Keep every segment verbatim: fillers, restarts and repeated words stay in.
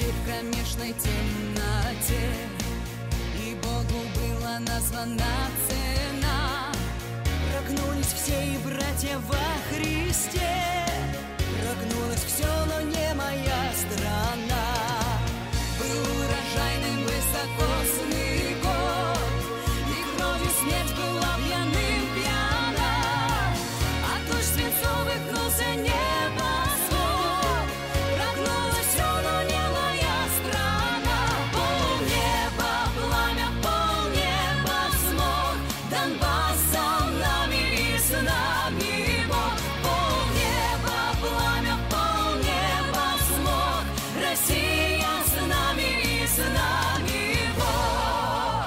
Теперь в кромешной темноте и Богу была названа цена. Прогнулись все и братья во Христе, прогнулось все, но не моя страна. Был урожайным высокосный год, и кровью смерть была пьяным пьяна. От туч свинцовых гнулся небосвод. Прогнулось все, но не моя страна. Полнеба пламя, полнеба смог, Донбасс за нами и с нами Бог. Полнеба пламя, полнеба смог, Россия с нами и с нами Бог.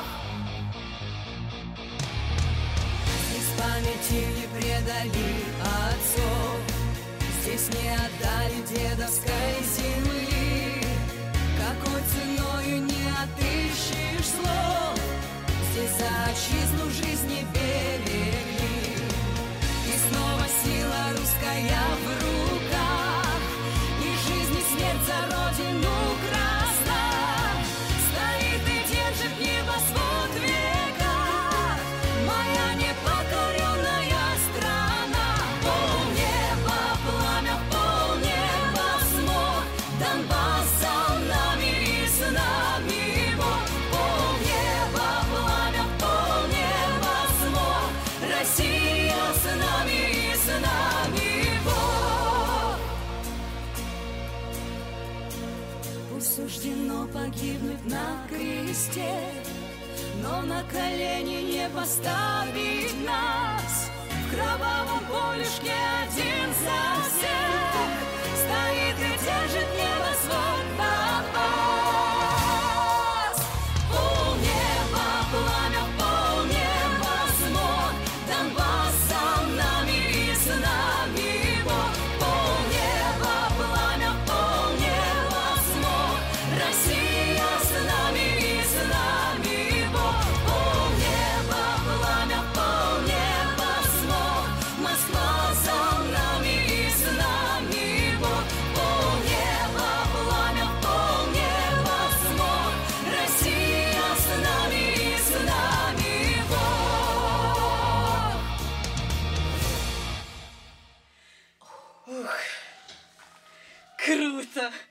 Здесь памяти не предали отцов, здесь не отдали дедовской земли. Какой ценою не отыщешь слов, здесь за отчизну жизни берегли. И снова сила русская в руках, и жизнь и смерть за родину красна. Стоит и держит небосвод в веках моя непокоренная страна. Полнеба пламя, полнеба смог, Донбасс за нами и с нами Бог. Полнеба пламя, полнеба смог, Россия с нами и с нами Бог. Пусть суждено погибнуть на кресте, но на колени не поставить нас. В кровавом полюшке один за всех стоит и держит небосвод Донбасс. Полнеба пламя, полнеба смог, Донбасс за нами и с нами Бог. Полнеба пламя, полнеба смог, Россия с нами и с нами Бог. Полнеба пламя, полнеба смог, Москва за нами и с нами Бог. Полнеба пламя, полнеба смог, Россия с нами и с нами Бог. Круто!